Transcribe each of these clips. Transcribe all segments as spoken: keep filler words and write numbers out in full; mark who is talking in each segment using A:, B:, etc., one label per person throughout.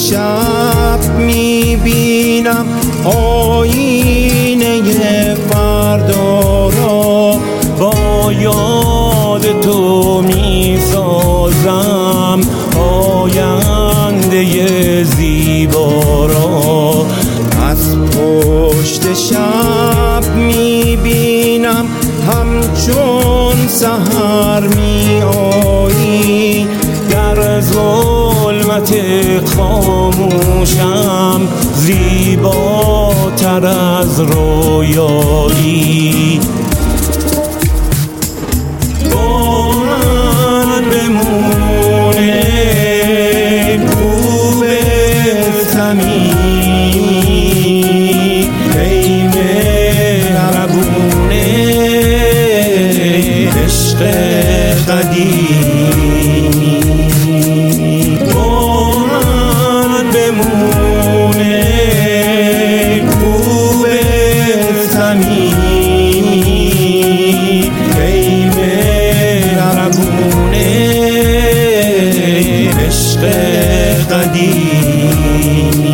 A: شب میبینم آینه فردا را، با یاد تو میسازم آینده زیبا را. از پشت شب میبینم همچون سحر می آیی، در ظلمت خاموشم زیباتر از رویایی. با من بمونه خوب صمیمی، ای مهربونه عشق قدیمی. با من بمونه خوب صمیمی، ای مهربونه عشق قدیمی.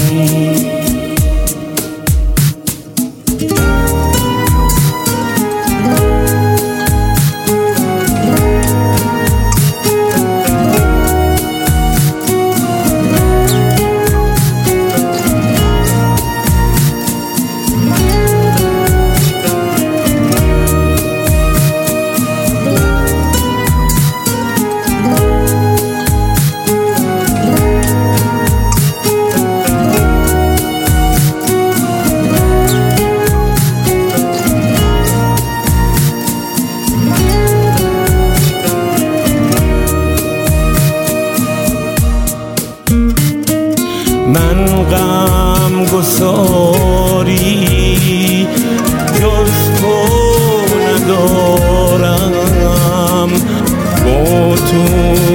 A: من غم گساری جز تو ندارم، با تو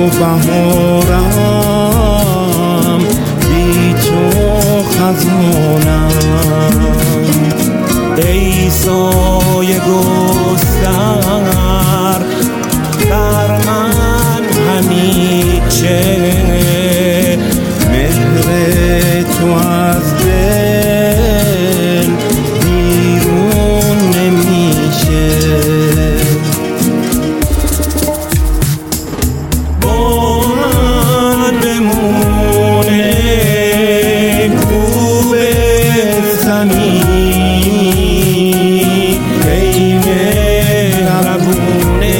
A: بهارم بی تو خزانم. ای سایه گستر بر من همیشه، تو از دل بیرون نمیشه. با من بمونه خوب صمیمی، ای مهربونه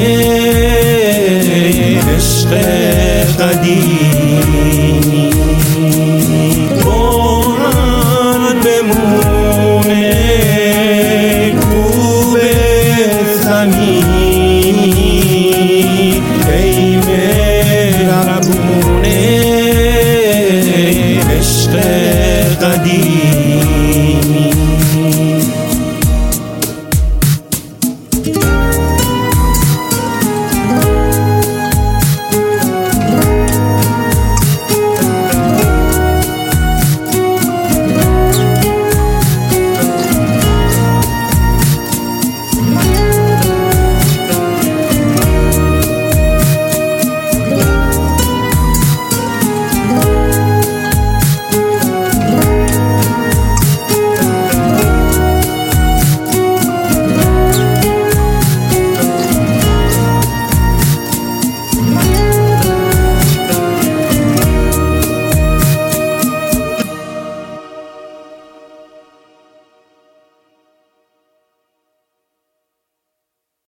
A: عشق قدیمی. عشق قدیم